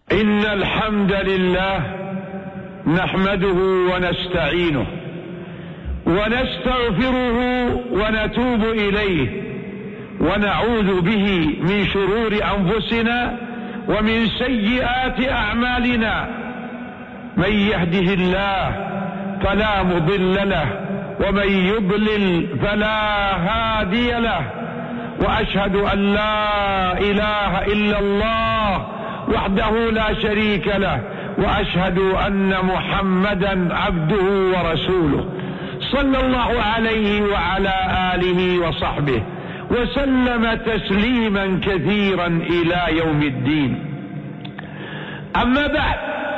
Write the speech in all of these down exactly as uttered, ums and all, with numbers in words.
إن الحمد لله نحمده ونستعينه ونستغفره ونتوب إليه ونعوذ به من شرور أنفسنا ومن سيئات أعمالنا. من يهده الله فلا مضل له ومن يضلل فلا هادي له، وأشهد أن لا إله إلا الله وحده لا شريك له، وأشهد أن محمدا عبده ورسوله صلى الله عليه وعلى آله وصحبه وسلم تسليما كثيرا إلى يوم الدين. أما بعد،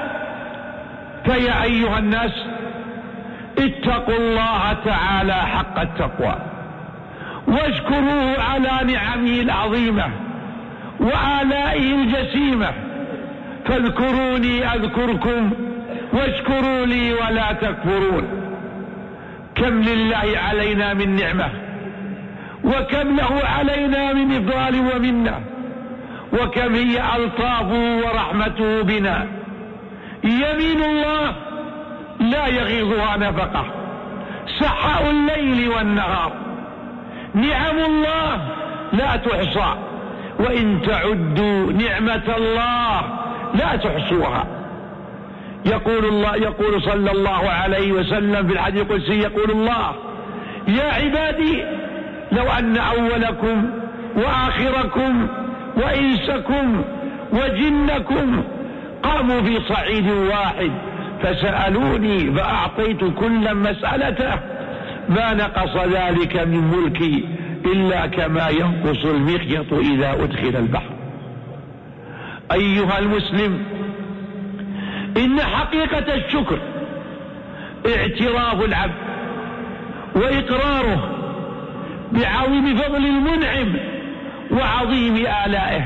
فيا أيها الناس اتقوا الله تعالى حق التقوى واشكروه على نعمه العظيمة وآلائه الجسيمة، فاذكروني أذكركم واشكروا لي ولا تكفرون. كم لله علينا من نعمة، وكم له علينا من إفضال ومنة، وكم هي ألطافه ورحمته بنا. يمين الله لا يغيظها نفقة، سحاء الليل والنهار. نعم الله لا تحصى، وإن تعدوا نعمة الله لا تحصوها. يقول الله يقول صلى الله عليه وسلم في الحديث القدسي، يقول الله: يا عبادي لو أن أولكم وآخركم وإنسكم وجنكم قاموا في صعيد واحد فسألوني فأعطيت كل مسألته ما نقص ذلك من ملكي إلا كما ينقص المخيط إذا أدخل البحر. أيها المسلم، إن حقيقة الشكر اعتراف العبد وإقراره بعظيم فضل المنعم وعظيم آلائه،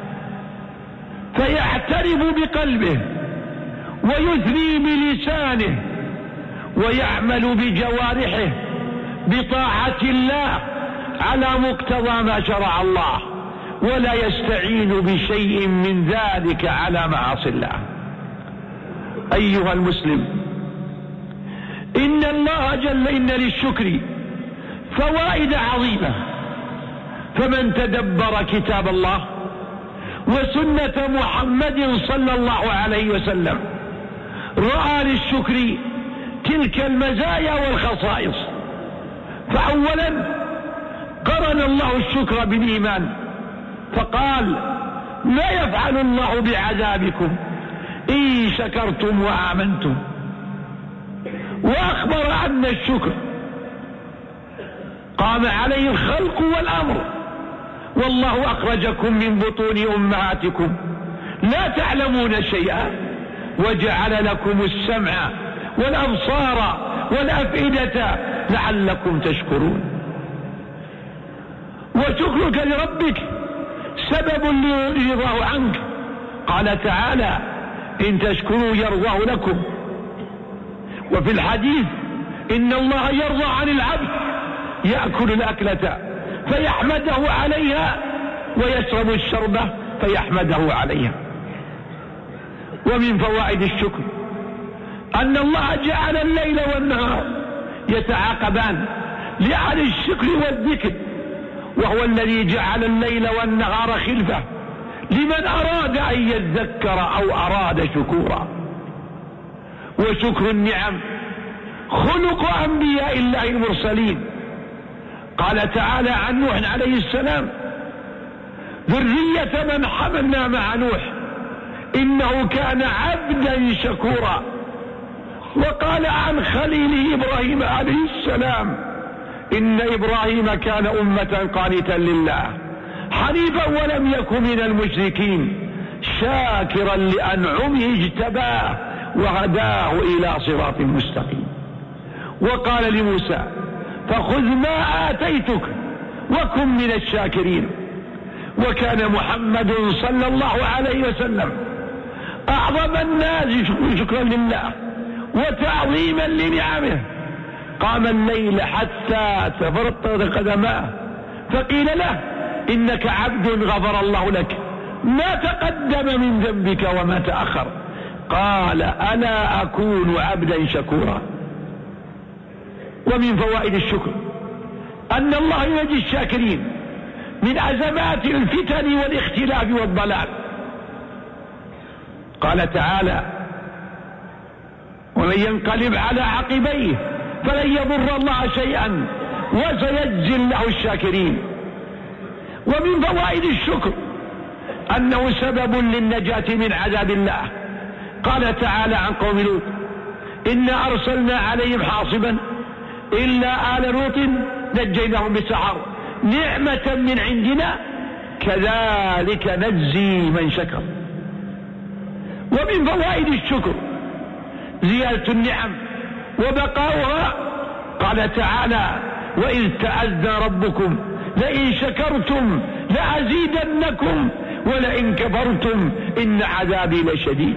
فيعترف بقلبه ويثني بلسانه ويعمل بجوارحه بطاعة الله على مقتضى ما شرع الله، ولا يستعين بشيء من ذلك على معاصي الله. أيها المسلم، إن الله جل إن للشكر فوائد عظيمة، فمن تدبر كتاب الله وسنة محمد صلى الله عليه وسلم رأى للشكر تلك المزايا والخصائص. فأولا قرن الله الشكر بالإيمان، فقال: ما يفعل الله بعذابكم إن شكرتم وآمنتم. وأخبر أن الشكر قام عليه الخلق والأمر، والله أخرجكم من بطون أمهاتكم لا تعلمون شيئا وجعل لكم السمع والأبصار والأفئدة لعلكم تشكرون. وشكرك لربك سبب لرضاه عنك. قال تعالى: إن تشكروا يرضاه لكم. وفي الحديث: إن الله يرضى عن العبد يأكل الأكلة فيحمده عليها ويشرب الشربة فيحمده عليها. ومن فوائد الشكر أن الله جعل الليل والنهار يتعاقبان لأهل الشكر والذكر، وهو الذي جعل الليل والنهار خلفة لمن أراد أن يذكر أو أراد شكورا. وشكر النعم خلق أنبياء الله المرسلين. قال تعالى عن نوح عليه السلام: ذرية من حملنا مع نوح إنه كان عبدا شكورا. وقال عن خليله إبراهيم عليه السلام: إن إبراهيم كان أمة قانتا لله حنيفا ولم يكن من المشركين شاكرا لأنعمه اجتباه وهداه إلى صراط مستقيم. وقال لموسى: فخذ ما آتيتك وكن من الشاكرين. وكان محمد صلى الله عليه وسلم أعظم الناس شكرا لله وتعظيما لنعمه. قام الليل حتى تفرطت قدماه فقيل له: إنك عبد غفر الله لك ما تقدم من ذنبك وما تأخر. قال ألا أكون عبدا شكورا. ومن فوائد الشكر أن الله ينجي الشاكرين من أزمات الفتن والاختلاف والضلال. قال تعالى ومن ينقلب على عقبيه فلن يضر الله شيئا وسيجزي الله الشاكرين. ومن فوائد الشكر أنه سبب للنجاة من عذاب الله. قال تعالى عن قوم لوط إنا أرسلنا عليهم حاصبا إلا آل لوط نجيناهم بسحر نعمة من عندنا كذلك نجزي من شكر. ومن فوائد الشكر زيادة النعم وبقاؤها. قال تعالى وإذ تأذن ربكم لئن شكرتم لأزيدنكم ولئن كفرتم إن عذابي لشديد.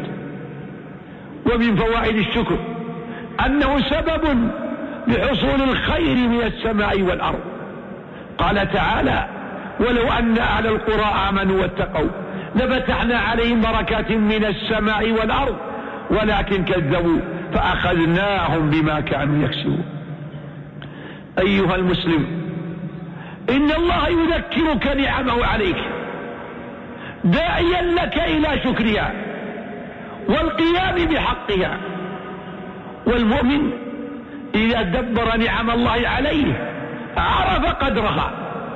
ومن فوائد الشكر أنه سبب لحصول الخير من السماء والأرض. قال تعالى ولو أن أهل القرى آمنوا واتقوا لفتحنا عليهم بركات من السماء والأرض ولكن كذبوا فأخذناهم بما كانوا يكسبون. أيها المسلم إن الله يذكرك نعمه عليك داعيا لك إلى شكرها والقيام بحقها. والمؤمن إذا دبر نعم الله عليه عرف قدرها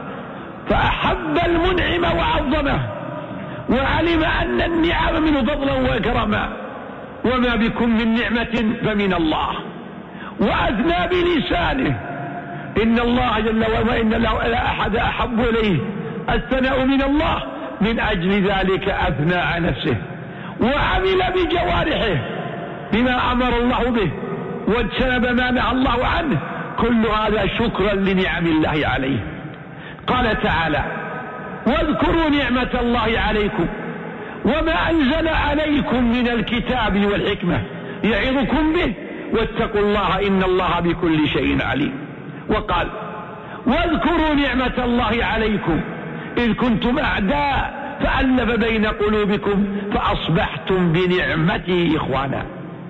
فأحب المنعم وعظمه وعلم أن النعم منه فضلا وإكراما وما بكم من نعمة فمن الله. وأثنى بلسانه إن الله جل وعلا إن له لا أحد أحب إليه الثناء من الله من أجل ذلك أثنى على نفسه وعمل بجوارحه بما أمر الله به واجتنب ما نهى الله عنه. كل هذا شكرا لنعم الله عليه. قال تعالى واذكروا نعمة الله عليكم وما أنزل عليكم من الكتاب والحكمة يعظكم به واتقوا الله إن الله بكل شيء عليم. وقال واذكروا نعمة الله عليكم إذ كنتم أعداء فألف بين قلوبكم فأصبحتم بنعمته إخوانا.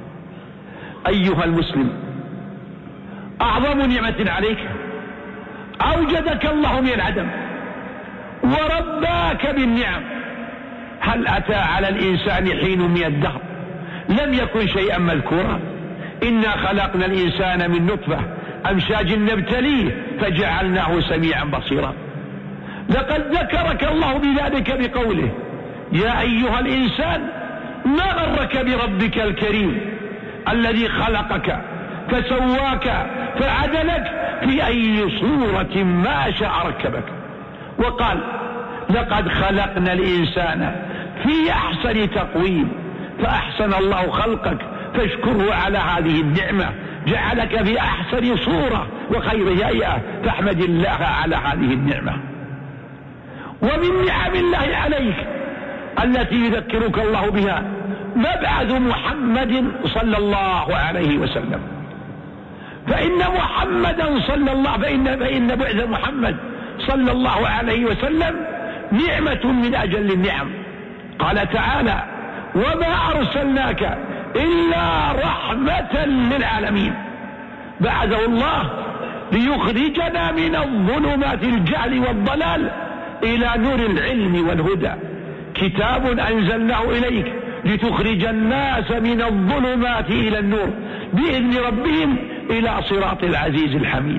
أيها المسلم أعظم نعمة عليك أوجدك الله من العدم ورباك بالنعم. هل أتى على الإنسان حين من الدهر لم يكن شيئا مذكورا؟ إنا خلقنا الإنسان من نطفة أمشاج نبتليه فجعلناه سميعا بصيرا. لقد ذكرك الله بذلك بقوله يا أيها الإنسان ما غرك بربك الكريم الذي خلقك فسواك فعدلك في أي صورة ما شاء ركبك. وقال لقد خلقنا الإنسان في أحسن تقويم فأحسن الله خلقك فاشكره على هذه النعمة جعلك في أحسن صورة وخير هيئة فاحمد الله على هذه النعمة. ومن نعم الله عليك التي يذكرك الله بها مبعث محمد صلى الله عليه وسلم. فإن محمدا صلى الله فإن, فإن بعث محمد صلى الله عليه وسلم نعمة من أجل النعم. قال تعالى وما أرسلناك إلا رحمة للعالمين. بعثه الله ليخرجنا من الظلمات الجهل والضلال إلى نور العلم والهدى. كتاب أنزلناه إليك لتخرج الناس من الظلمات إلى النور بإذن ربهم إلى صراط العزيز الحميد.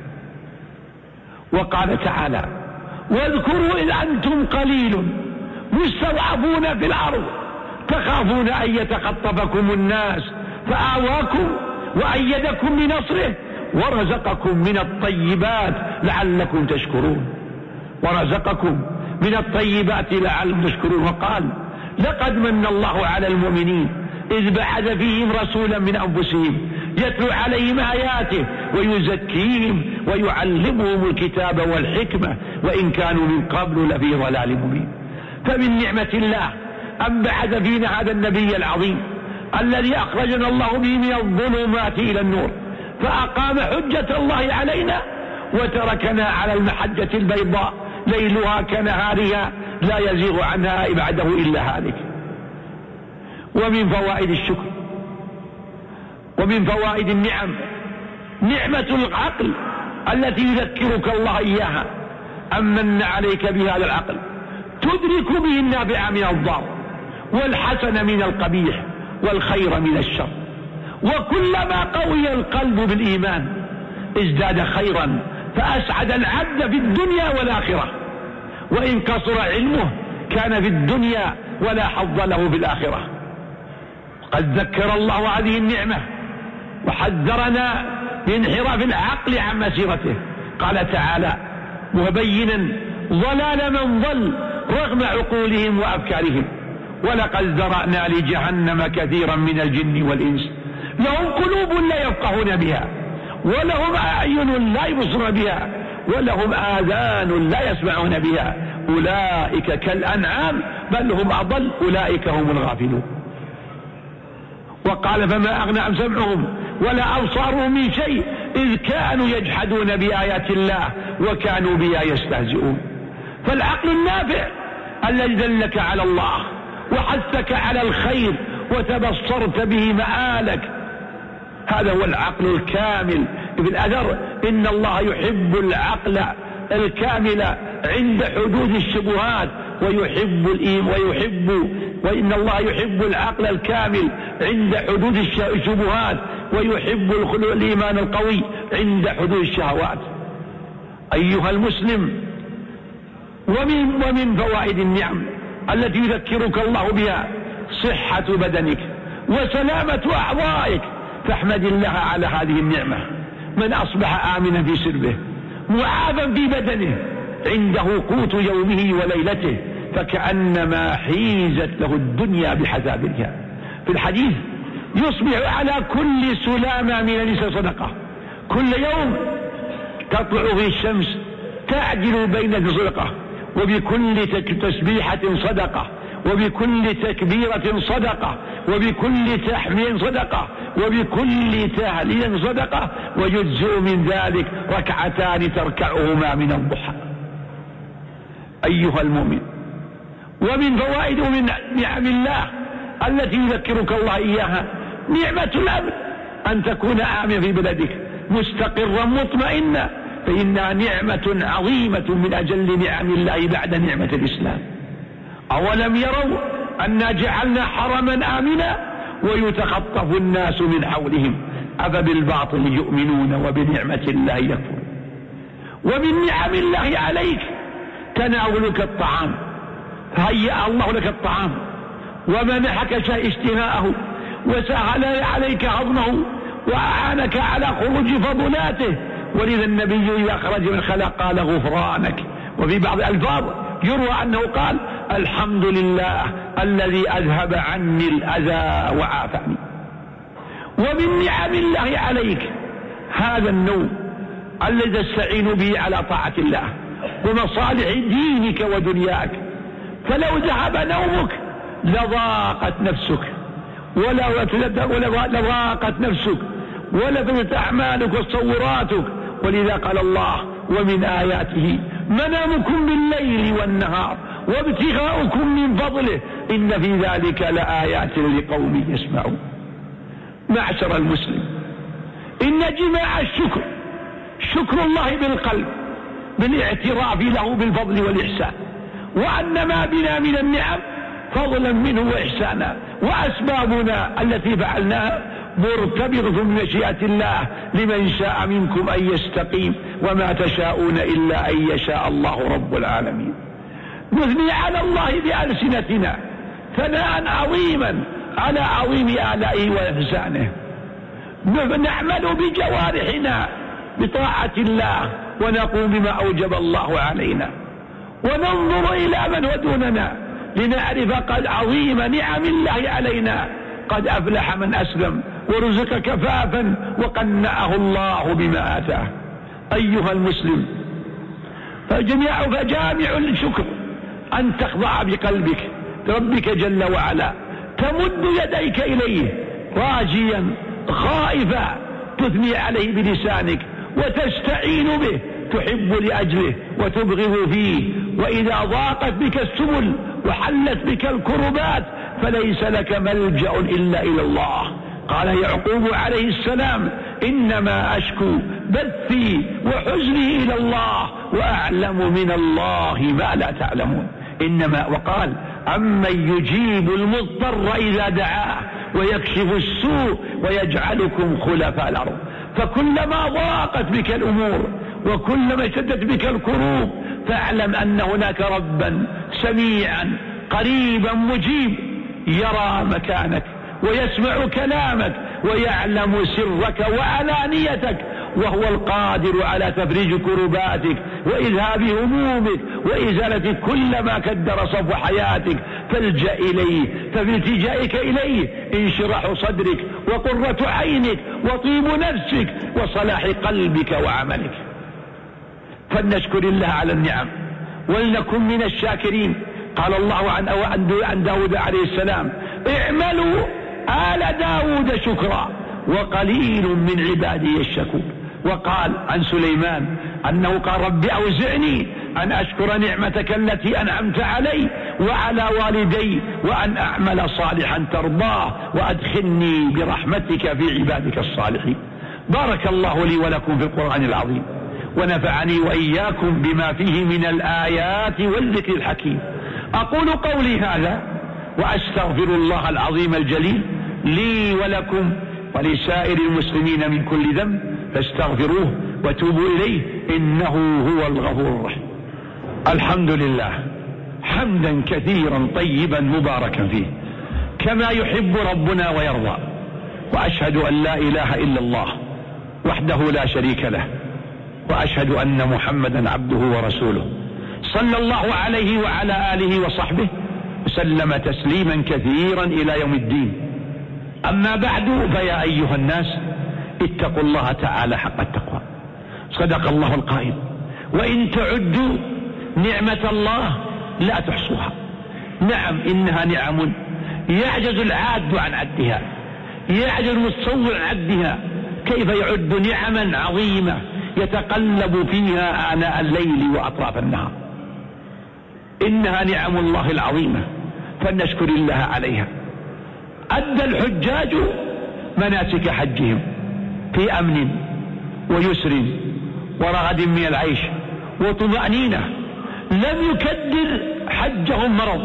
وقال تعالى واذكروا إذ أنتم قليل مستضعفون في الأرض تخافون أن يتخطفكم الناس فآواكم وأيدكم بنصره ورزقكم من الطيبات لعلكم تشكرون. ورزقكم من الطيبات لعلكم تشكرون. وقال لقد من الله على المؤمنين إذ بعث فيهم رسولا من أنفسهم يتلو عليهم آياته ويزكيهم ويعلمهم الكتاب والحكمة وإن كانوا من قبل لفي ضلال مبين. فمن نعمة الله أن بعث فينا هذا النبي العظيم الذي أخرجنا الله به من الظلمات إلى النور فأقام حجة الله علينا وتركنا على المحجة البيضاء ليلها كنهارها لا يزيغ عنها بعده إلا هالك. ومن فوائد الشكر ومن فوائد النعم نعمة العقل التي يذكرك الله إياها، أمن عليك بهذا العقل تدرك به النافع من الضار والحسن من القبيح والخير من الشر. وكلما قوي القلب بالإيمان ازداد خيرا فأسعد العبد في الدنيا والآخرة، وإن قصر علمه كان في الدنيا ولا حظ له في الآخرة. قد ذكر الله هذه النعمة وحذرنا من انحراف العقل عن مسيرته. قال تعالى مبينا ضلال من ضل رغم عقولهم وأفكارهم ولقد ذرأنا لجهنم كثيرا من الجن والإنس لهم قلوب لا يفقهون بها ولهم أعين لا يبصرون بها ولهم آذان لا يسمعون بها أولئك كالأنعام بل هم أضل أولئك هم الغافلون. وقال فما أغنى عن سمعهم ولا أبصارهم من شيء إذ كانوا يجحدون بآيات الله وكانوا بها يستهزئون. فالعقل النافع الذي دلك على الله وحثك على الخير وتبصرت به مآلك، هذا هو العقل الكامل. في الأثر إن الله يحب العقل الكامل عند حدود الشبهات ويحب الإيمان ويحب وإن الله يحب العقل الكامل عند حدود الشبهات ويحب الإيمان القوي عند حدود الشهوات. أيها المسلم، ومن, ومن فوائد النعم التي يذكرك الله بها صحة بدنك وسلامة أعضائك، فاحمد الله على هذه النعمة. من أصبح آمنا في سربه معافا في بدنه عنده قوت يومه وليلته فكأنما حيزت له الدنيا بحذافيرها. في الحديث يصبح على كل سلامة من النساء صدقة، كل يوم تطلع في الشمس تعجل بين صدقة، وبكل تسبيحة صدقة، وبكل تكبيرة صدقة، وبكل تحميد صدقة، وبكل تهليل صدقة، ويجزء من ذلك ركعتان تركعهما من الضحى. أيها المؤمن، ومن فوائد ومن نعم الله التي يذكرك الله إياها نعمة الأمن، أن تكون آمنا في بلدك مستقرا مطمئنا، فإنها نعمة عظيمة من أجل نعم الله بعد نعمة الإسلام. أولم يروا أنا جعلنا حرما آمنا ويتخطف الناس من حولهم أفبالباطل يؤمنون وبنعمة الله يكفرون. ومن نعم الله عليك تناولك الطعام، فهيأ الله لك الطعام ومنحك اشتهاءه وسهل عليك هضمه وأعانك على خروج فضلاته. ولذا النبي إذا خرج من الخلاء قال غفرانك. وفي بعض الألفاظ يروى أنه قال الحمد لله الذي أذهب عني الأذى وعافاني. ومن نعم الله عليك هذا النوم الذي تستعين به على طاعة الله ومصالح دينك ودنياك، فلو ذهب نومك لضاقت نفسك ولضاقت نفسك ولفلت أعمالك وتصوراتك. ولذا قال الله ومن آياته منامكم بالليل والنهار وابتغاؤكم من فضله إن في ذلك لآيات لقوم يسمعون. معشر المسلم، إن جماع الشكر شكر الله بالقلب بالاعتراف له بالفضل والإحسان، وأن ما بنا من النعم فضلا منه وإحسانا، وأسبابنا التي فعلناها مرتبطة بمشيئة الله لمن شاء منكم أن يستقيم، وما تشاءون إلا أن يشاء الله رب العالمين. نثني على الله بألسنتنا ثناء عظيما على عظيم آلائه وإحسانه، نعمل بجوارحنا بطاعة الله ونقوم بما أوجب الله علينا، وننظر إلى من هو دوننا لنعرف قد عظيم نعم الله علينا. قد أفلح من أسلم ورزق كفافا وقنعه الله بما آتاه. أيها المسلم، فجميع فجامع الشكر أن تخضع بقلبك ربك جل وعلا، تمد يديك إليه راجيا خائفا، تثني عليه بلسانك وتستعين به، تحب لأجله وتبغض فيه وإذا ضاقت بك السبل وحلت بك الكربات فليس لك ملجأ إلا إلى الله. قال يعقوب عليه السلام إنما أشكو بثي وحزني إلى الله وأعلم من الله ما لا تعلمون. إنما وقال أمن يجيب المضطر إذا دعاه ويكشف السوء ويجعلكم خلفاء الأرض. فكلما ضاقت بك الأمور وكلما اشتدت بك الكروب فاعلم أن هناك ربا سميعا قريبا مجيب يرى مكانك ويسمع كلامك ويعلم سرك وعلانيتك، وهو القادر على تفريج كرباتك وإذهاب همومك وإزالة كل ما كدر صفو حياتك. فالجأ إليه، فبالتجائك إليه انشراح صدرك وقرة عينك وطيب نفسك وصلاح قلبك وعملك. فلنشكر الله على النعم ولنكن من الشاكرين. قال الله عن عن داود عليه السلام اعملوا آل داود شكرا وقليل من عبادي الشكور. وقال عن سليمان أنه قال رب أوزعني أن أشكر نعمتك التي أنعمت علي وعلى والدي وأن أعمل صالحا ترضاه وأدخلني برحمتك في عبادك الصالحين. بارك الله لي ولكم في القرآن العظيم ونفعني وإياكم بما فيه من الآيات والذكر الحكيم. أقول قولي هذا وأستغفر الله العظيم الجليل لي ولكم ولسائر المسلمين من كل ذنب فاستغفروه وتوبوا إليه إنه هو الغفور الرحيم. الحمد لله حمدا كثيرا طيبا مباركا فيه كما يحب ربنا ويرضى، وأشهد أن لا إله إلا الله وحده لا شريك له، وأشهد أن محمدا عبده ورسوله صلى الله عليه وعلى آله وصحبه وسلم تسليما كثيرا إلى يوم الدين. أما بعد فيا أيها الناس اتقوا الله تعالى حق التقوى. صدق الله القائل وإن تعدوا نعمة الله لا تحصوها. نعم إنها نعم يعجز العاد عن عدها، يعجز المتصور عن عدها. كيف يعد نعما عظيمة يتقلب فيها آناء الليل وأطراف النهار؟ إنها نعم الله العظيمة فلنشكر الله عليها. أدى الحجاج مناسك حجهم في أمن ويسر ورغد من العيش وطمأنينة، لم يكدر حجهم مرض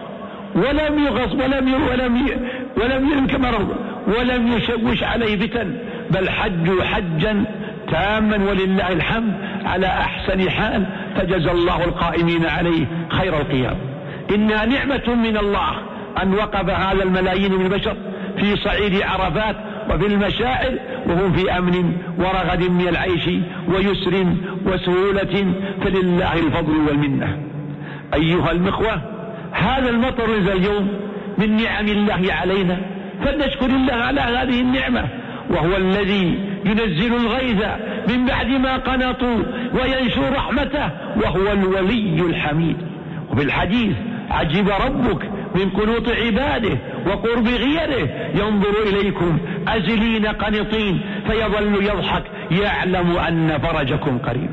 ولم يغص ولم ولم ولم ينك مرض ولم يشوش عليه فتن، بل حجوا حجا تاما ولله الحمد على أحسن حال، فجزى الله القائمين عليه خير القيام. إنها نعمة من الله أن وقف هذا الملايين من البشر في صعيد عرفات وفي المشاعر وهم في أمن ورغد من العيش ويسر وسهولة، فلله الفضل والمنة. أيها المخوة هذا المطر نزل اليوم من نعم الله علينا فلنشكر الله على هذه النعمة، وهو الذي ينزل الغيث من بعد ما قنطوا وينشر رحمته وهو الولي الحميد. وفي الحديث عجب ربك من قنوط عباده وقرب غيره ينظر إليكم أزلين قنطين فيظل يضحك يعلم أن فرجكم قريب.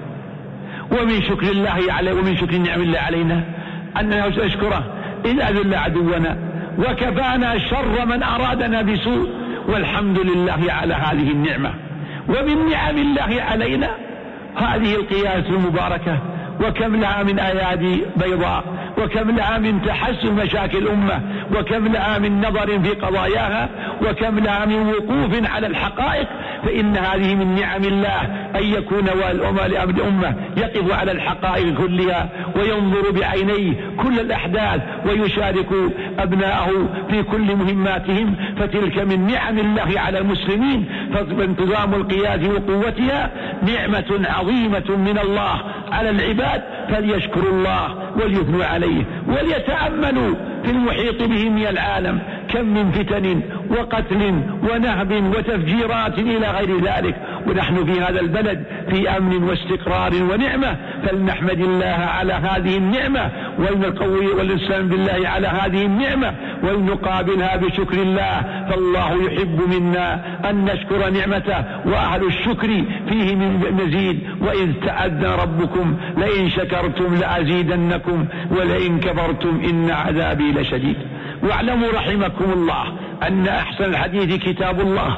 ومن شكر الله عليه ومن شكر نعم الله علينا أننا نشكره إذ أذل عدونا وكفانا شر من أرادنا بسوء، والحمد لله على هذه النعمة. ومن نعم الله علينا هذه القيادة المباركة، وكم لها من أيادي بيضاء، وكم لها من تحسن مشاكل الأمة، وكم لها من نظر في قضاياها، وكم لها من وقوف على الحقائق. فإن هذه من نعم الله أن يكون الأمة يقف على الحقائق كلها وينظر بعينيه كل الأحداث ويشارك أبناءه في كل مهماتهم، فتلك من نعم الله على المسلمين. فانتظام القيادة وقوتها نعمة عظيمة من الله على العباد، فليشكروا الله وليثنوا عليه وليتأملوا في المحيط بهم من العالم كم من فتن وقتل ونهب وتفجيرات إلى غير ذلك، ونحن في هذا البلد في أمن واستقرار ونعمة، فلنحمد الله على هذه النعمة ولنقوي والإسلام بالله على هذه النعمة ولنقابلها بشكر الله، فالله يحب منا أن نشكر نعمته، وأهل الشكر فيه من مزيد. وإذ تأذن ربكم لئن شكرتم لأزيدنكم ولئن كفرتم إن عذابي لشديد. واعلموا رحمكم الله أن أحسن الحديث كتاب الله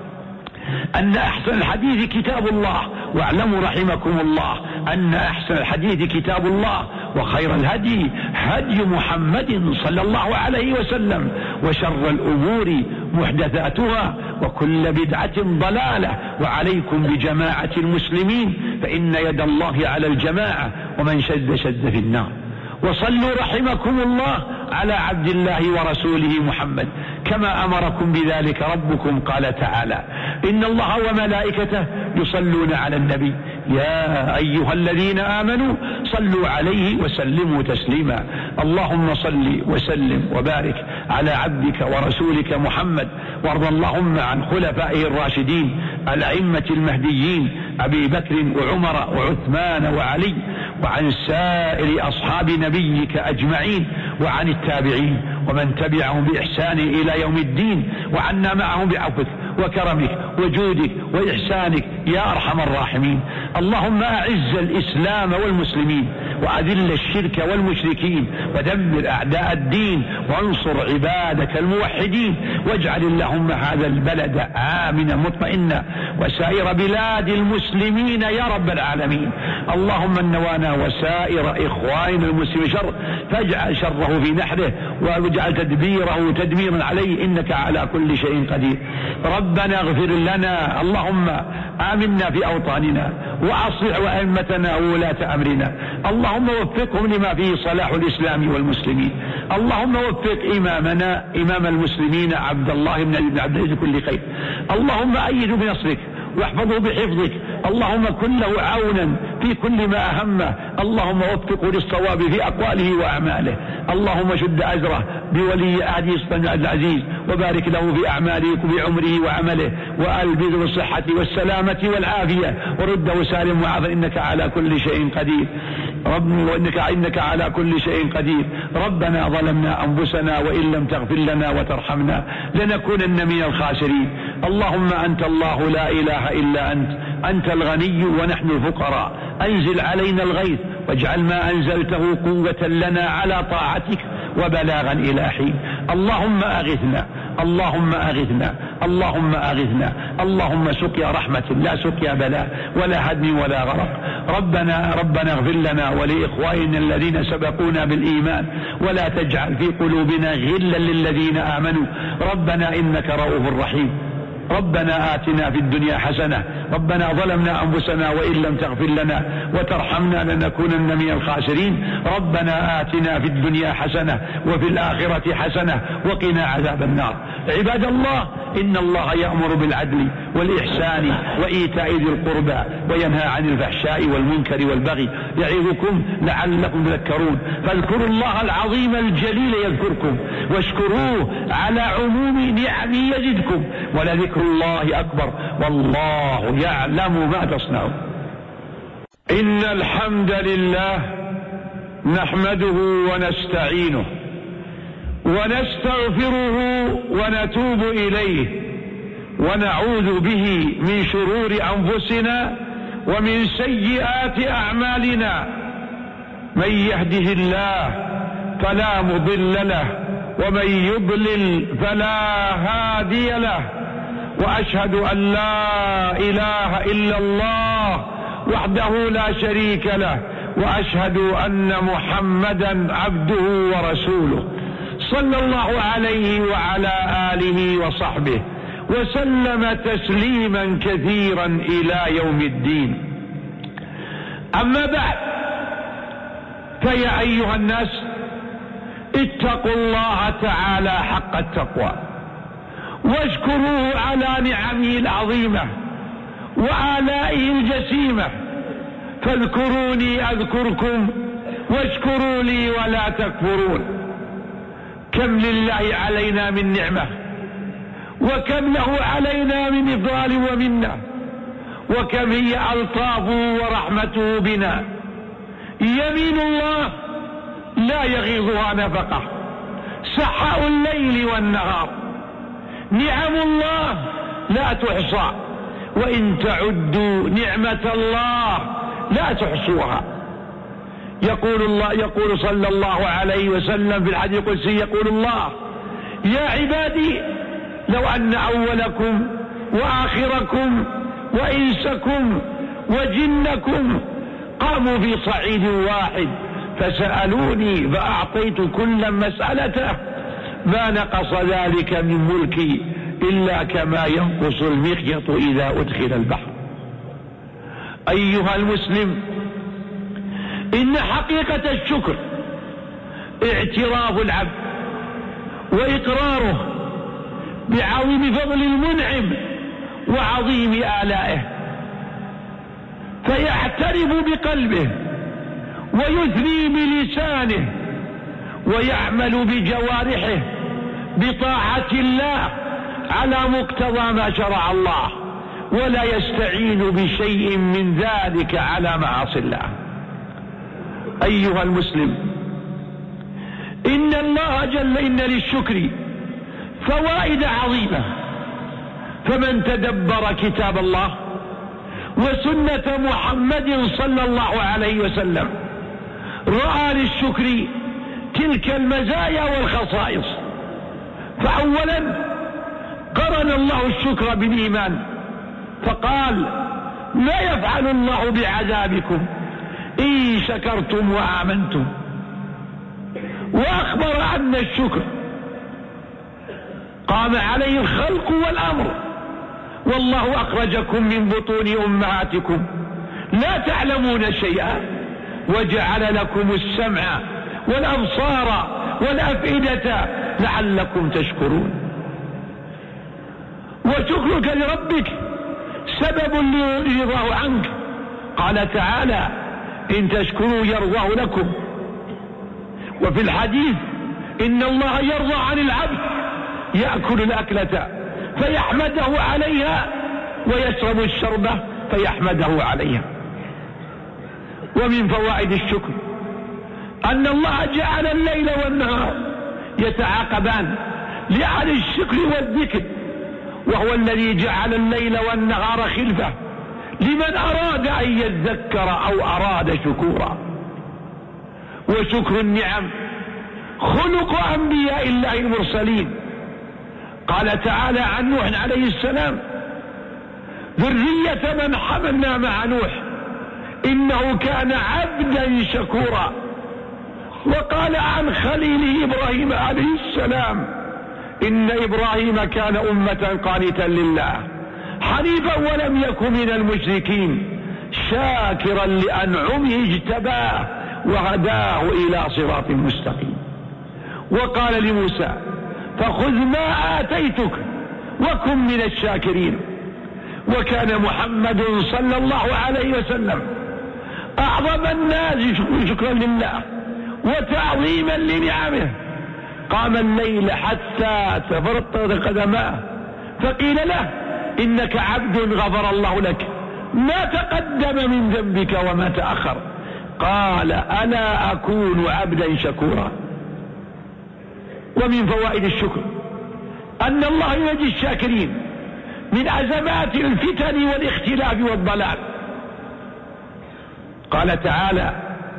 أن أحسن الحديث كتاب الله واعلموا رحمكم الله أن أحسن الحديث كتاب الله، وخير الهدي هدي محمد صلى الله عليه وسلم، وشر الأمور محدثاتها، وكل بدعة ضلالة، وعليكم بجماعة المسلمين فإن يد الله على الجماعة، ومن شد شد في النار. وصلوا رحمكم الله على عبد الله ورسوله محمد كما أمركم بذلك ربكم، قال تعالى: إن الله وملائكته يصلون على النبي يا أيها الذين آمنوا صلوا عليه وسلموا تسليما. اللهم صل وسلم وبارك على عبدك ورسولك محمد، وارض اللهم عن خلفائه الراشدين الأئمة المهديين أبي بكر وعمر وعثمان وعلي، وعن سائر أصحاب نبيك أجمعين، وعن التابعين ومن تبعهم بإحسان إلى يوم الدين، وعنا معهم بعفوك وكرمك وجودك وإحسانك يا أرحم الراحمين. اللهم أعز الإسلام والمسلمين، وأذل الشرك والمشركين، ودمر أعداء الدين، وانصر عبادك الموحدين، واجعل اللهم هذا البلد آمنا مطمئنا، وسائر بلاد المسلمين يا رب العالمين. اللهم النوانا وسائر إخواننا المسلمين شر، فاجعل شره في نحره، واجعل تدبيره تدميرا عليه، إنك على كل شيء قدير. ربنا اغفر لنا، اللهم آمنا في أوطاننا، وأصلح وأئمتنا وولاة أمرنا، اللهم وفقهم لما فيه صلاح الإسلام والمسلمين. اللهم وفق إمامنا إمام المسلمين عبد الله بن عبد العزيز كل خير، اللهم أيده بنصرك واحفظه بحفظك، اللهم كن له عونا في كل ما أهمه، اللهم وفقه للصواب في أقواله وأعماله، اللهم شد أجره بولي عهده سلطان عبد العزيز، وبارك له في أعماله وبعمره وعمله، وألبسه بالصحة والسلامة والعافية، ورده سالم وعافى، إنك على كل شيء قدير رب، وإنك إنك على كل شيء قدير. ربنا ظلمنا أنفسنا وإن لم تغفر لنا وترحمنا لنكونن من الخاسرين. اللهم أنت الله لا إله إلا أنت، أنت الغني ونحن الفقراء، أنزل علينا الغيث واجعل ما أنزلته قوة لنا على طاعتك وبلاغا إلى حين. اللهم أغثنا اللهم أغثنا اللهم أغثنا اللهم سقيا رحمة لا سقيا بلاء ولا هدم ولا غرق. ربنا ربنا اغفر لنا ولإخواننا الذين سبقونا بالإيمان، ولا تجعل في قلوبنا غلا للذين آمنوا، ربنا إنك رؤوف رحيم. ربنا آتنا في الدنيا حسنة، ربنا ظلمنا أنفسنا وإن لم تغفر لنا وترحمنا لنكونن من الخاسرين. ربنا آتنا في الدنيا حسنة وفي الآخرة حسنة وقنا عذاب النار. عباد الله، إن الله يأمر بالعدل والإحسان وإيتاء ذي القربى وينهى عن الفحشاء والمنكر والبغي، يعظكم لعلكم تذكرون. فاذكروا الله العظيم الجليل يذكركم، واشكروه على عموم نعمه يزدكم، ولذكر الله أكبر، والله يعلم ما تصنعون. إن الحمد لله نحمده ونستعينه ونستغفره ونتوب إليه، ونعوذ به من شرور أنفسنا ومن سيئات أعمالنا. من يهده الله فلا مضل له، ومن يضلل فلا هادي له، وأشهد أن لا إله إلا الله وحده لا شريك له، وأشهد أن محمدا عبده ورسوله، صلى الله عليه وعلى آله وصحبه وسلم تسليما كثيرا إلى يوم الدين. أما بعد، فيا أيها الناس، اتقوا الله تعالى حق التقوى، واشكروه على نعمه العظيمة وآلائه الجسيمة. فاذكروني أذكركم واشكروا لي ولا تكفرون. كم لله علينا من نعمة، وكم له علينا من إفضال ومنة، وكم هي ألطافه ورحمته بنا. يمين الله لا يغيظها نفقة، سحاء الليل والنهار. نعم الله لا تحصى، وإن تعدوا نعمة الله لا تحصوها. يقول الله يقول صلى الله عليه وسلم في الحديث القدسي، يقول الله: يا عبادي لو أن أولكم وآخركم وإنسكم وجنكم قاموا في صعيد واحد فسألوني فأعطيت كل مسألته ما نقص ذلك من ملكي إلا كما ينقص المخيط إذا أدخل البحر. أيها المسلم، إن حقيقة الشكر اعتراف العبد وإقراره بعظيم فضل المنعم وعظيم آلائه، فيعترف بقلبه ويثني بلسانه ويعمل بجوارحه بطاعة الله على مقتضى ما شرع الله، ولا يستعين بشيء من ذلك على معاصي الله. أيها المسلم، إن الله جل إن للشكر فوائد عظيمة، فمن تدبر كتاب الله وسنة محمد صلى الله عليه وسلم رأى للشكر تلك المزايا والخصائص. فأولا قرن الله الشكر بالإيمان فقال: لا يفعل الله بعذابكم إن شكرتم وآمنتم. وأخبر أن الشكر قام عليه الخلق والأمر، والله أخرجكم من بطون أمهاتكم لا تعلمون شيئا وجعل لكم السمع والأبصار والأفئدة لعلكم تشكرون. وشكرك لربك سبب لرضاه عنك. قال تعالى: إن تشكروا يرضاه لكم. وفي الحديث: إن الله يرضى عن العبد يأكل الأكلة فيحمده عليها ويشرب الشربة فيحمده عليها. ومن فوائد الشكر أن الله جعل الليل والنهار يتعاقبان لأهل الشكر والذكر، وهو الذي جعل الليل والنهار خلفة لمن أراد أن يذكر أو أراد شكورا. وشكر النعم خلق أنبياء الله المرسلين. قال تعالى عن نوح عليه السلام: ذرية من حملنا مع نوح إنه كان عبدا شكورا. وقال عن خليله إبراهيم عليه السلام: إن إبراهيم كان أمة قانتا لله حنيفا ولم يكن من المشركين شاكرا لأنعمه اجتباه وهداه إلى صراط مستقيم. وقال لموسى: فخذ ما آتيتك وكن من الشاكرين. وكان محمد صلى الله عليه وسلم أعظم الناس شكرا لله وتعظيما لنعمه. قام الليل حتى تفرطت قدماه فقيل له: إنك عبد غفر الله لك ما تقدم من ذنبك وما تأخر. قال: ألا أكون عبدا شكورا. ومن فوائد الشكر أن الله ينجي الشاكرين من أزمات الفتن والاختلاف والضلال. قال تعالى: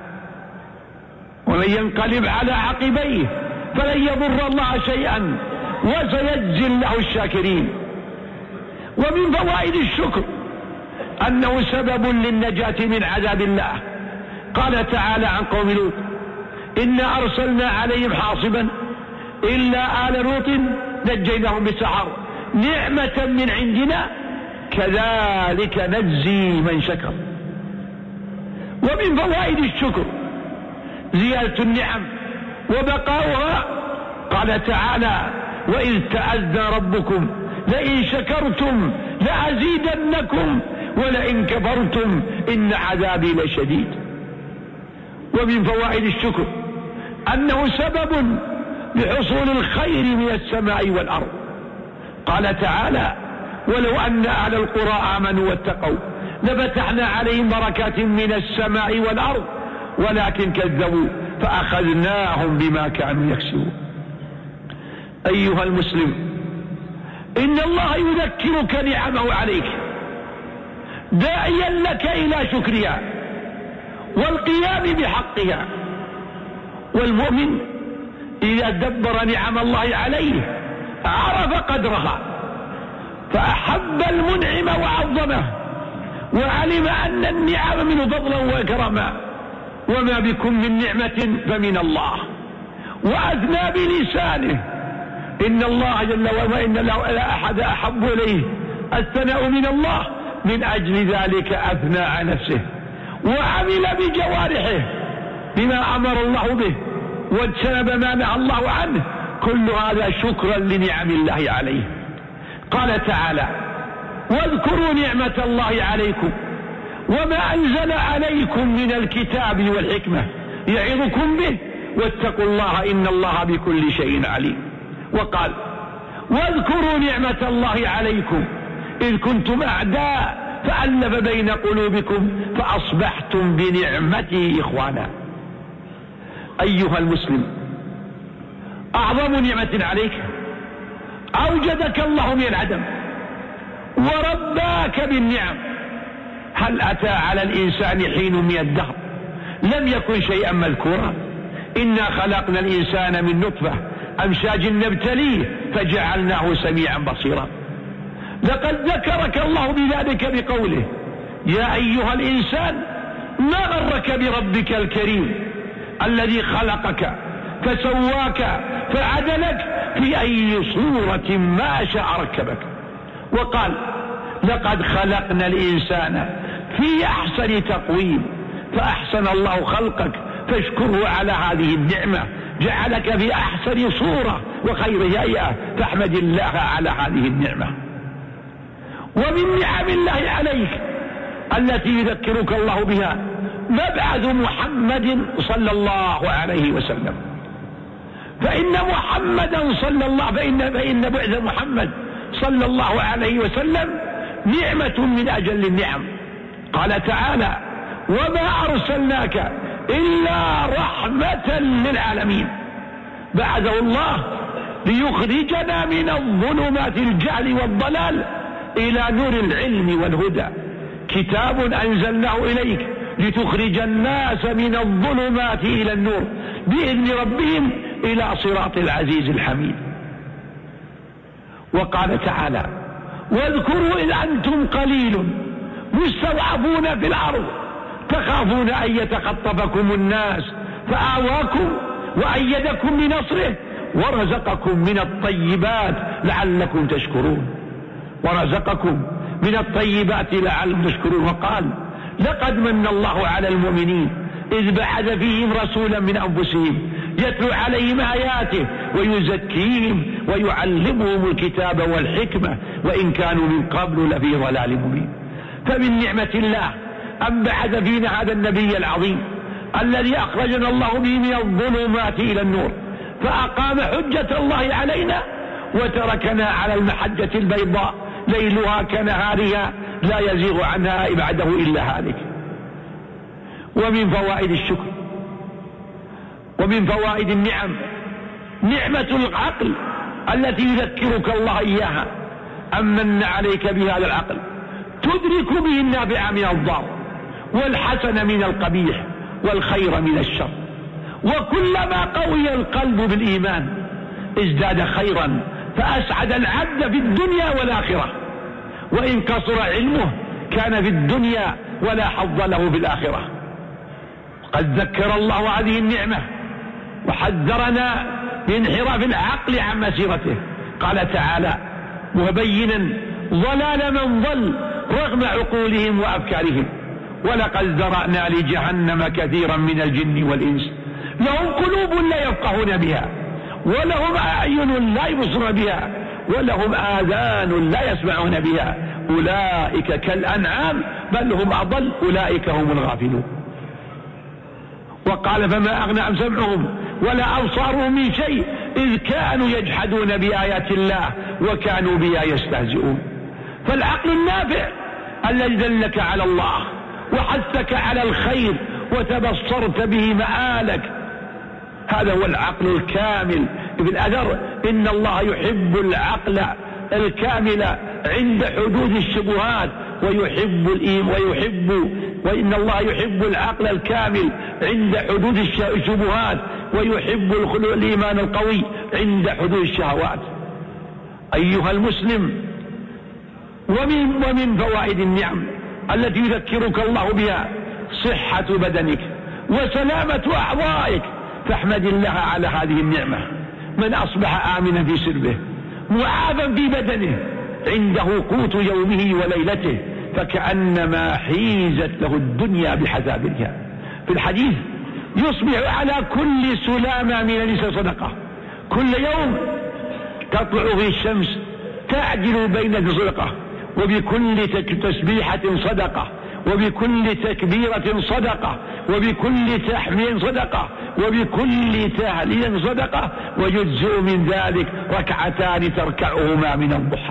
ومن ينقلب على عقبيه فلن يضر الله شيئا وسيجزي الله الشاكرين. ومن فوائد الشكر أنه سبب للنجاة من عذاب الله. قال تعالى عن قوم لوط: إنا أرسلنا عليهم حاصبا إلا آل لوط نجيناهم بسحر نعمة من عندنا كذلك نجزي من شكر. ومن فوائد الشكر زيادة النعم وبقاؤها. قال تعالى: وإذ تأذن ربكم لئن شكرتم لأزيدنكم ولئن كفرتم إن عذابي لشديد. ومن فوائد الشكر أنه سبب لحصول الخير من السماء والأرض. قال تعالى: ولو أن أهل القرى آمنوا واتقوا لفتحنا عليهم بركات من السماء والأرض ولكن كذبوا فأخذناهم بما كانوا يكسبون. أيها المسلم، إن الله يذكرك نعمه عليك داعيا لك إلى شكرها والقيام بحقها. والمؤمن إذا دبر نعم الله عليه عرف قدرها فأحب المنعم وعظمه وعلم أن النعم منه فضلا وإكراما، وما بكم من نعمة فمن الله، وأثنى بلسانه إن الله جل وعلا إن لا أحد أحب إليه الثناء من الله، من أجل ذلك أثنى على نفسه وعمل بجوارحه بما أمر الله به واجتنب ما نهى الله عنه، كل هذا شكرا لنعم الله عليه. قال تعالى: واذكروا نعمة الله عليكم وما أنزل عليكم من الكتاب والحكمة يعظكم به واتقوا الله إن الله بكل شيء عليم. وقال: واذكروا نعمة الله عليكم إذ كنتم أعداء فألف بين قلوبكم فأصبحتم بنعمته إخوانا. أيها المسلم، أعظم نعمة عليك أوجدك الله من العدم ورباك بالنعم. هل أتى على الإنسان حين من الدهر لم يكن شيئا مذكورا؟ إنا خلقنا الإنسان من نطفة أمشاج نبتليه فجعلناه سميعا بصيرا. لقد ذكرك الله بذلك بقوله: يا أيها الإنسان ما غرك بربك الكريم الذي خلقك فسواك فعدلك في أي صورة ما شاء ركبك. وقال: لقد خلقنا الإنسان في أحسن تقويم فأحسن الله خلقك فاشكره على هذه النعمة، جعلك في أحسن صورة وخير هيئة فاحمد الله على هذه النعمة. ومن نعم الله عليك التي يذكرك الله بها مبعث محمد صلى الله عليه وسلم، فإن محمدا صلى الله فإن, فإن بعث محمد صلى الله عليه وسلم نعمة من أجل النعم. قال تعالى: وما أرسلناك إلا رحمة للعالمين. بعثه الله ليخرجنا من الظلمات الجهل والضلال إلى نور العلم والهدى، كتاب أنزلناه إليك لتخرج الناس من الظلمات إلى النور بإذن ربهم إلى صراط العزيز الحميد. وقال تعالى: واذكروا إذ أنتم قليل مستضعفون في الأرض تخافون أن يتخطفكم الناس فآواكم وأيدكم بنصره ورزقكم من الطيبات لعلكم تشكرون. ورزقكم من الطيبات لعلكم تشكرون. وقال: لقد من الله على المؤمنين إذ بعث فيهم رسولا من أنفسهم يتلو عليهم آياته ويزكيهم ويعلمهم الكتاب والحكمة وإن كانوا من قبل لفي ضلال مبين. فمن نعمة الله أن بعث فينا هذا النبي العظيم الذي أخرجنا الله به من الظلمات إلى النور، فأقام حجة الله علينا وتركنا على المحجة البيضاء ليلها كنهارها لا يزيغ عنها بعده إلا هالك. ومن فوائد الشكر ومن فوائد النعم نعمة العقل التي يذكرك الله إياها، أمن عليك بهذا العقل تدرك به النافع من الضار والحسن من القبيح والخير من الشر. وكلما قوي القلب بالإيمان ازداد خيرا فأسعد العبد في الدنيا والآخرة، وإن قصر علمه كان في الدنيا ولا حظ له في الآخرة. قد ذكر الله هذه النعمة وحذرنا من انحراف العقل عن مسيرته. قال تعالى مبينا ضلال من ضل رغم عقولهم وأفكارهم: ولقد ذرأنا لجهنم كثيرا من الجن والإنس لهم قلوب لا يفقهون بها ولهم أعين لا يبصرون بها ولهم آذان لا يسمعون بها أولئك كالأنعام بل هم أضل أولئك هم الغافلون. وقال: فما أغنى عن سمعهم ولا أبصارهم من شيء إذ كانوا يجحدون بآيات الله وكانوا بها يستهزئون. فالعقل النافع الذي دلك على الله وحثك على الخير وتبصرت به مآلك. هذا هو العقل الكامل. في الأثر إن الله يحب العقل الكامل عند حدود الشبهات ويحب الإيم ويحب وإن الله يحب العقل الكامل عند حدود الشبهات ويحب الإيمان القوي عند حدود الشهوات. أيها المسلم، ومن, ومن فوائد النعم التي يذكرك الله بها صحة بدنك وسلامة أعضائك، فاحمد الله على هذه النعمة. من أصبح آمنا في سربه معافا في بدنه عنده قوت يومه وليلته فكأنما حيزت له الدنيا بحذافيرها. في الحديث يصبح على كل سلامة من النساء صدقة، كل يوم تطلع في الشمس تعدل بين صدقة، وبكل تسبيحة صدقة، وبكل تكبيرة صدقة، وبكل تحميد صدقة، وبكل تهليل صدقة، ويجزئ من ذلك ركعتان تركعهما من الضحى.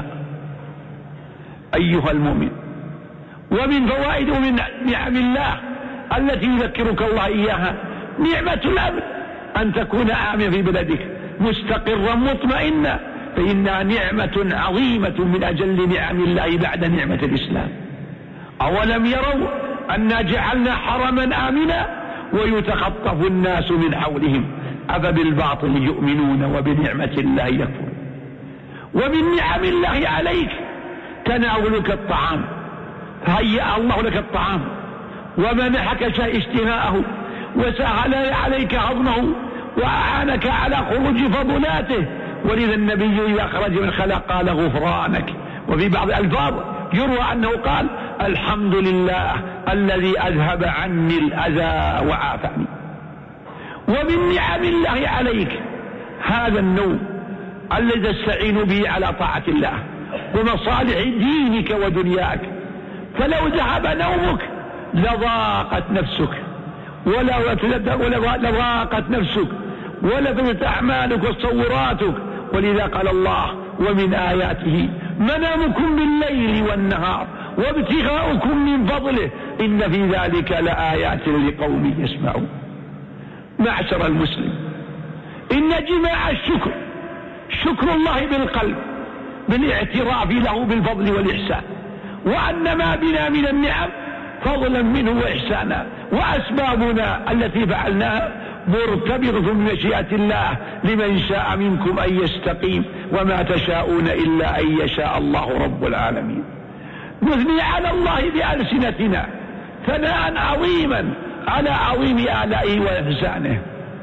أيها المؤمن، ومن فوائد ومن نعم الله التي يذكرك الله إياها نعمة الأمن، أن تكون آمنا في بلدك مستقرا مطمئنا، فإنها نعمة عظيمة من أجل نعم الله بعد نعمة الإسلام. أولم يروا أنا جعلنا حرما آمنا ويتخطف الناس من حولهم أفبالباطل يؤمنون وبنعمة الله يكفرون. ومن نعم الله عليك تناولك الطعام، فهيأ الله لك الطعام ومنحك اشتهاءه وسهل عليك هضمه وأعانك على خروج فضلاته. ولذا النبي إذا خرج من الخلاء قال غفرانك. وفي بعض الألفاظ يروى أنه قال الحمد لله الذي أذهب عني الأذى وعافاني. ومن نعم الله عليك هذا النوم الذي تستعين به على طاعة الله ومصالح دينك ودنياك، فلو ذهب نومك لضاقت نفسك ولضاقت نفسك ولفت أعمالك وتصوراتك. ولذا قال الله ومن آياته منامكم بالليل والنهار وابتغاؤكم من فضله إن في ذلك لآيات لقوم يسمعون. معشر المسلم، إن جماع الشكر شكر الله بالقلب بالاعتراف له بالفضل والإحسان، وأن ما بنا من النعم فضلا منه وإحسانا، وأسبابنا التي فعلناها مرتبطة بمشيئة الله لمن شاء منكم أن يستقيم، وما تشاءون إلا أن يشاء الله رب العالمين. نثني على الله بألسنتنا ثناء عظيما على عظيم آلائه وإحسانه،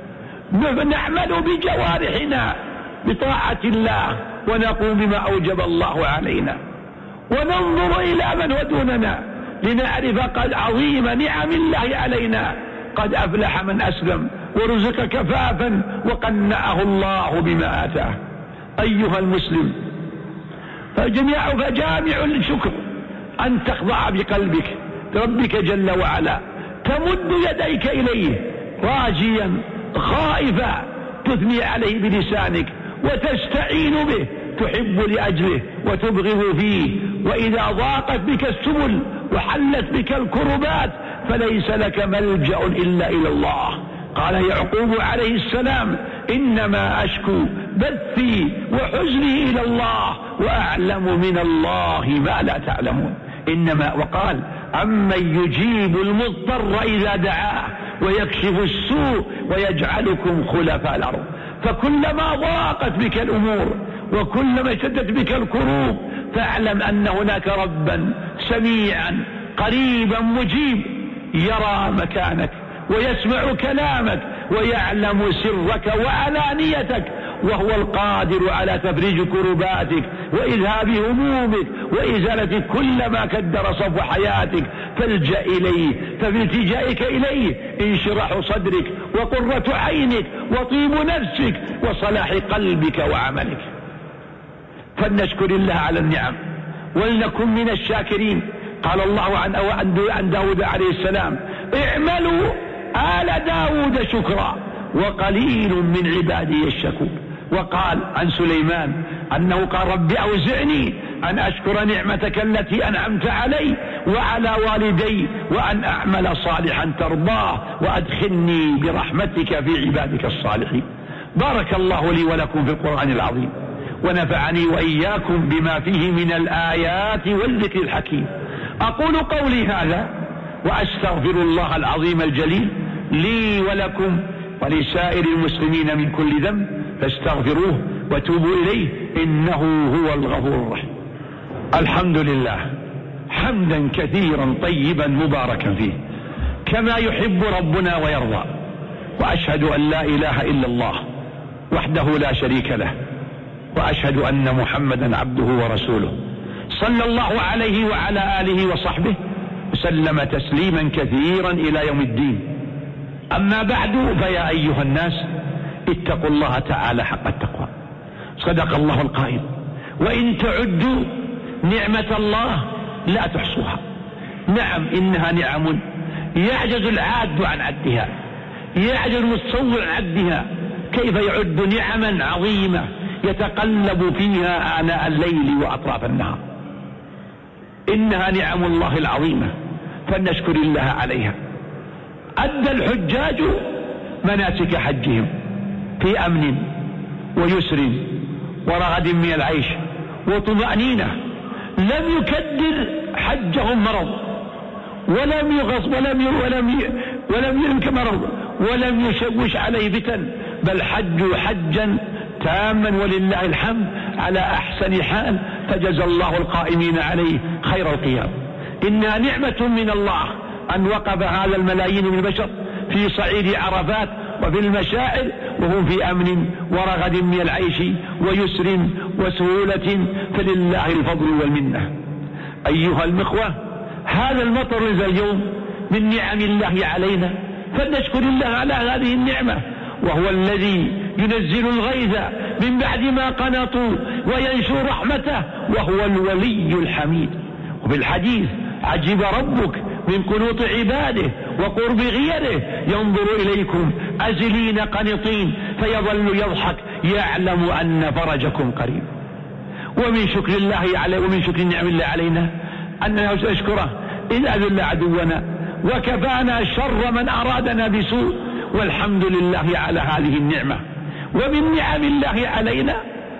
نعمل بجوارحنا بطاعة الله ونقوم بما أوجب الله علينا، وننظر إلى من هو دوننا لنعرف قد عظيم نعم الله علينا. قد أفلح من أسلم ورزق كفافا وقنعه الله بما آتاه. أيها المسلم، فجميع فجامع الشكر أن تخضع بقلبك ربك جل وعلا، تمد يديك إليه راجيا خائفا، تثني عليه بلسانك وتستعين به، تحب لأجله وتبغض فيه. وإذا ضاقت بك السبل وحلت بك الكربات فليس لك ملجأ إلا إلى الله. قال يعقوب عليه السلام إنما أشكو بثي وحزني إلى الله وأعلم من الله ما لا تعلمون. إنما وقال أمن يجيب المضطر إذا دعاه ويكشف السوء ويجعلكم خلفاء الأرض. فكلما ضاقت بك الأمور وكلما اشتدت بك الكروب فاعلم أن هناك ربا سميعا قريبا مجيب يرى مكانك ويسمع كلامك ويعلم سرك وعلانيتك، وهو القادر على تفريج كرباتك وإذهاب همومك وإزالة كل ما كدر صفو حياتك. فالجأ إليه، ففي التجائك إليه انشراح صدرك وقرة عينك وطيب نفسك وصلاح قلبك وعملك. فلنشكر الله على النعم ولنكن من الشاكرين. قال الله عن عن داود عليه السلام اعملوا آل داود شكرا وقليل من عبادي الشكور. وقال عن سليمان أنه قال رب أوزعني أن أشكر نعمتك التي أنعمت علي وعلى والدي، وأن أعمل صالحا ترضاه، وأدخلني برحمتك في عبادك الصالحين. بارك الله لي ولكم في القرآن العظيم، ونفعني وإياكم بما فيه من الآيات والذكر الحكيم. أقول قولي هذا وأستغفر الله العظيم الجليل لي ولكم ولسائر المسلمين من كل ذنب، فاستغفروه وتوبوا إليه إنه هو الغفور الرحيم. الحمد لله حمدا كثيرا طيبا مباركا فيه كما يحب ربنا ويرضى، وأشهد أن لا إله إلا الله وحده لا شريك له، وأشهد أن محمدا عبده ورسوله صلى الله عليه وعلى آله وصحبه وسلم تسليما كثيرا إلى يوم الدين. أما بعد، فيا أيها الناس اتقوا الله تعالى حق التقوى. صدق الله القائل: وإن تعدوا نعمة الله لا تحصوها. نعم، إنها نعم يعجز العاد عن عدها، يعجز المتصور عن عدها. كيف يعد نعما عظيمة يتقلب فيها آناء الليل وأطراف النهار؟ إنها نعم الله العظيمة، فلنشكر الله عليها. أدى الحجاج مناسك حجهم في أمن ويسر ورغد من العيش وطمأنينة، لم يكدر حجهم مرض، ولم يغص ولم ولم ولم ينك مرض، ولم يشوش عليه فتن، بل حجوا حجا تاما ولله الحمد على أحسن حال، فجزى الله القائمين عليه خير القيام. إنها نعمة من الله أن وقف هذا الملايين من البشر في صعيد عرفات وفي المشاعر وهم في أمن ورغد من العيش ويسر وسهولة، فلله الفضل والمنة. أيها الإخوة، هذا المطر نزل اليوم من نعم الله علينا، فلنشكر الله على هذه النعمة، وهو الذي ينزل الغيث من بعد ما قنطوا وينشر رحمته، وهو الولي الحميد. وفي الحديث: عجب ربك من قنوط عباده وقرب غيره، ينظر إليكم أزلين قنطين فيظل يضحك يعلم أن فرجكم قريب. ومن شكر الله عليه ومن شكر نعم الله علينا أننا نشكره إذ أذل عدونا وكفانا شر من أرادنا بسوء، والحمد لله على هذه النعمة. ومن نعم الله علينا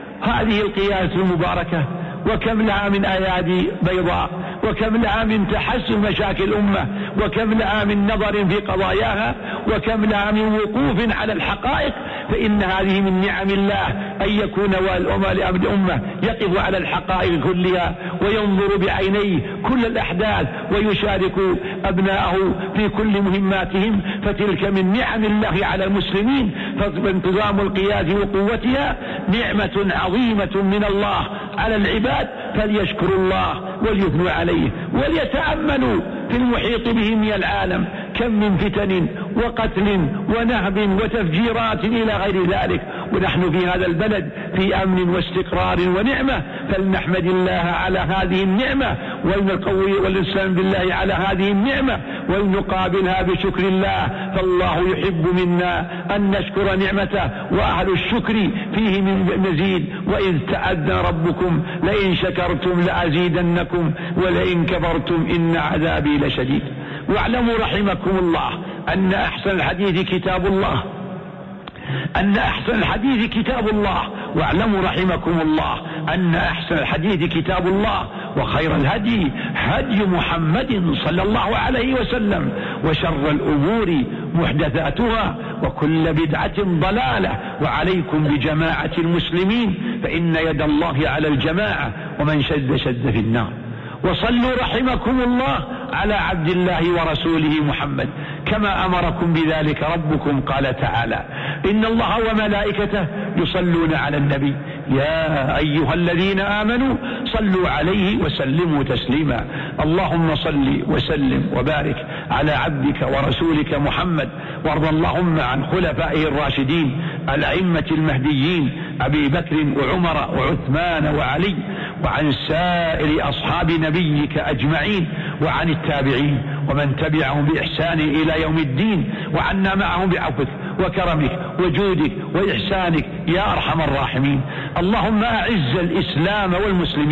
هذه القيادة المباركة، وكم لها من أيادي بيضاء، وكم لها من تحسن مشاكل الأمة، وكم لها من نظر في قضاياها، وكم لها من وقوف على الحقائق. فإن هذه من نعم الله أن يكون الأمة يقف على الحقائق كلها وينظر بعينيه كل الأحداث ويشارك أبناءه في كل مهماتهم، فتلك من نعم الله على المسلمين. فانتظام القيادة وقوتها نعمة عظيمة من الله على العباد، فليشكروا الله وليثنوا عليه وليتأملوا في المحيط بهم من العالم، كم من فتن وقتل ونهب وتفجيرات إلى غير ذلك، ونحن في هذا البلد في أمن واستقرار ونعمة، فلنحمد الله على هذه النعمة ولنقوي والإسلام بالله على هذه النعمة ولنقابلها بشكر الله، فالله يحب منا أن نشكر نعمته، وأهل الشكر فيه من مزيد. وإذ تأذن ربكم لئن شكرتم لأزيدنكم ولئن كفرتم إن عذابي لشديد. واعلموا رحمكم الله أن أحسن الحديث كتاب الله أن أحسن الحديث كتاب الله واعلموا رحمكم الله أن أحسن الحديث كتاب الله، وخير الهدي هدي محمد صلى الله عليه وسلم، وشر الأمور محدثاتها، وكل بدعة ضلالة، وعليكم بجماعة المسلمين فإن يد الله على الجماعة، ومن شد شد في النار. وصلوا رحمكم الله على عبد الله ورسوله محمد كما أمركم بذلك ربكم، قال تعالى: إن الله وملائكته يصلون على النبي يا أيها الذين آمنوا صلوا عليه وسلموا تسليما. اللهم صل وسلم وبارك على عبدك ورسولك محمد، وارض اللهم عن خلفائه الراشدين الأئمة المهديين أبي بكر وعمر وعثمان وعلي، وعن سائر أصحاب نبيك أجمعين، وعن التابعين ومن تبعهم بإحسان إلى يوم الدين، وعنا معهم بعفوك وكرمك وجودك وإحسانك يا أرحم الراحمين. اللهم أعز الإسلام والمسلمين،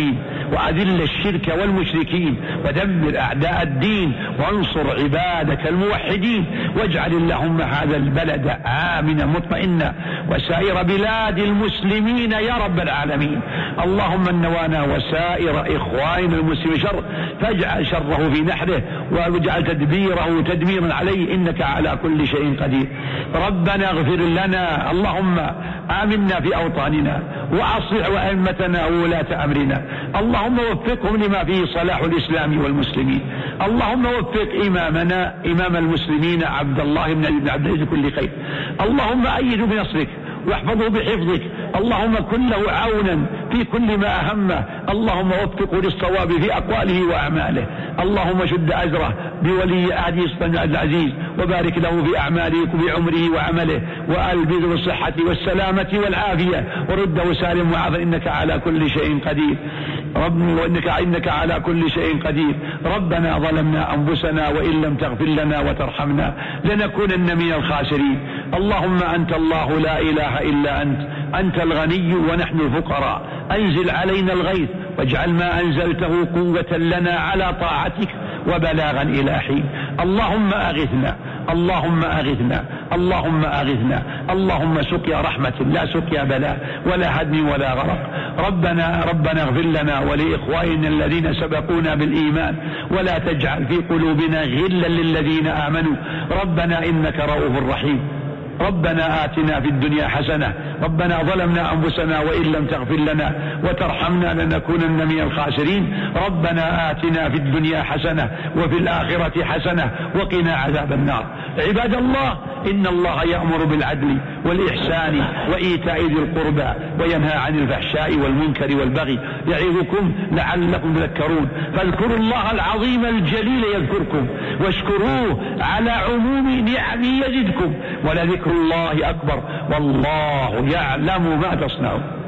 وأذل الشرك والمشركين ودمر أعداء الدين وانصر عبادك الموحدين، واجعل اللهم هذا البلد آمنا مطمئنا وسائر بلاد المسلمين يا رب العالمين. اللهم النوانا وسائر إخواننا المسلمين شر فاجعل شره في نحره واجعل تدبيره تدميرا عليه، إنك على كل شيء قدير. ربنا اغفر لنا، اللهم آمنا في أوطاننا وأصلح أئمتنا وولاة أمرنا، اللهم وفقهم لما فيه صلاح الإسلام والمسلمين. اللهم وفق إمامنا إمام المسلمين عبد الله بن عبد العزيز كل خير، اللهم أيده بنصرك واحفظه بحفظك، اللهم كن له عونا في كل ما أهمه، اللهم وفقه للصواب في أقواله وأعماله، اللهم شد أجره بولي عهده سلطان عبد العزيز وبارك له في أعماله وبعمره وعمله، وألبذه بالصحة والسلامة والعافية ورده سالم وعافى، إنك على كل شيء قدير رب، وإنك إنك على كل شيء قدير. ربنا ظلمنا أنفسنا وإن لم تغفر لنا وترحمنا لنكونن من الخاسرين. اللهم أنت الله لا إله إلا أنت، أنت الغني ونحن الفقراء، أنزل علينا الغيث واجعل ما أنزلته قوة لنا على طاعتك وبلاغا إلى حين. اللهم أغثنا، اللهم أغثنا، اللهم أغثنا، اللهم سقيا رحمة لا سقيا بلاء ولا هدم ولا غرق. ربنا ربنا اغفر لنا ولإخواننا الذين سبقونا بالإيمان ولا تجعل في قلوبنا غلا للذين آمنوا، ربنا إنك رؤوف رحيم. ربنا آتنا في الدنيا حسنة، ربنا ظلمنا أنفسنا وإن لم تغفر لنا وترحمنا لنكونن من الخاسرين. ربنا آتنا في الدنيا حسنة وفي الآخرة حسنة وقنا عذاب النار. عباد الله، إن الله يأمر بالعدل والإحسان وإيتاء ذي القربى وينهى عن الفحشاء والمنكر والبغي يعظكم لعلكم تذكرون، فاذكروا الله العظيم الجليل يذكركم واشكروه على عموم نعمه يزدكم، ولذكر الله أكبر والله يعلم ما تصنعون.